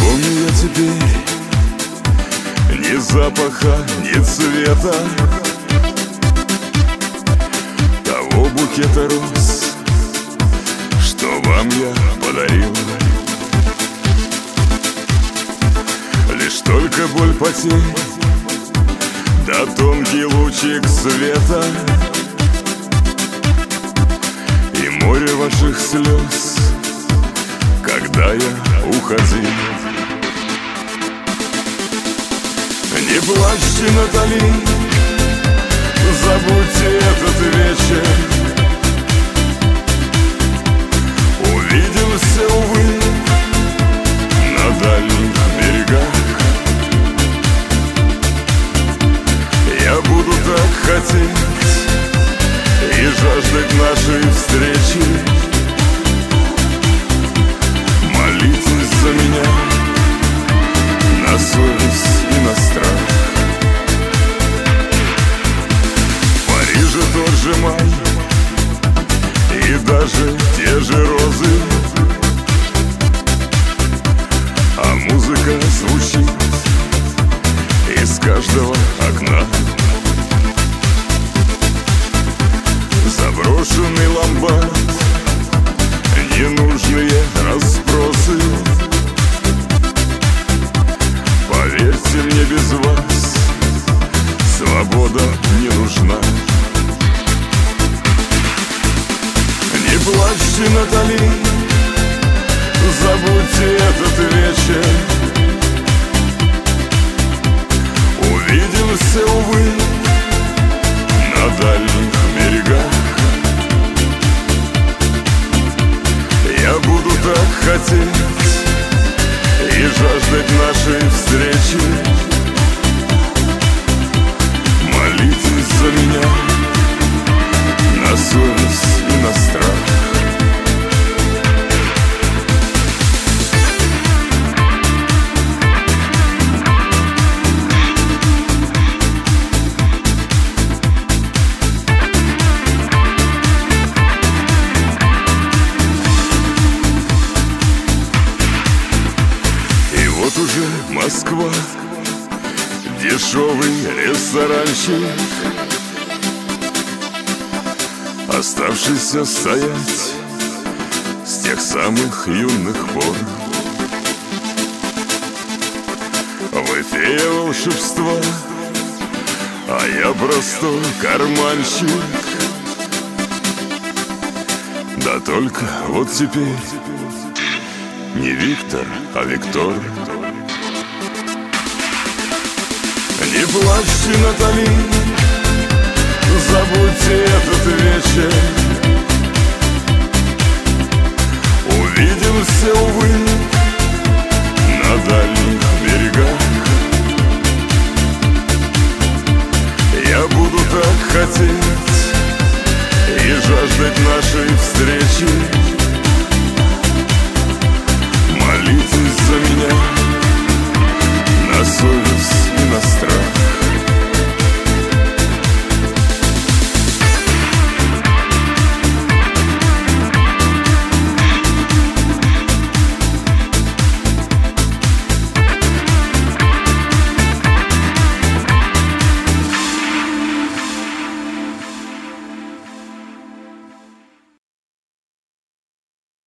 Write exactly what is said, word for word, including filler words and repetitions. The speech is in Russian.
помню я теперь ни запаха, ни цвета того букета роз, что вам я подарил. Лишь только боль потерь, да тонкий лучик света и море ваших слез, когда я уходил. Не плачьте, Натали, забудьте этот вечер. Увидимся, увы, на дальних берегах. Я буду так хотеть и жаждать нашей встречи. Молитесь за меня на совесть и на страх. В Париже тот же май и даже те же розы, а музыка звучит из каждого окна. Заброшенный ломбард, ненужные расспросы. Поверьте мне, без вас свобода не нужна. Не плачьте, Натали, забудьте этот вечер. Увидимся, увы, на дальних берегах. Я буду так хотеть и жаждать нашей встречи. Молитесь за меня на совесть и на страх. Уже Москва, дешевый ресторанчик, оставшийся стоять с тех самых юных пор. Вы фея волшебства, а я простой карманщик. Да только вот теперь не Виктор, а Виктор. Не плачьте, Натали, забудьте этот вечер. Увидимся,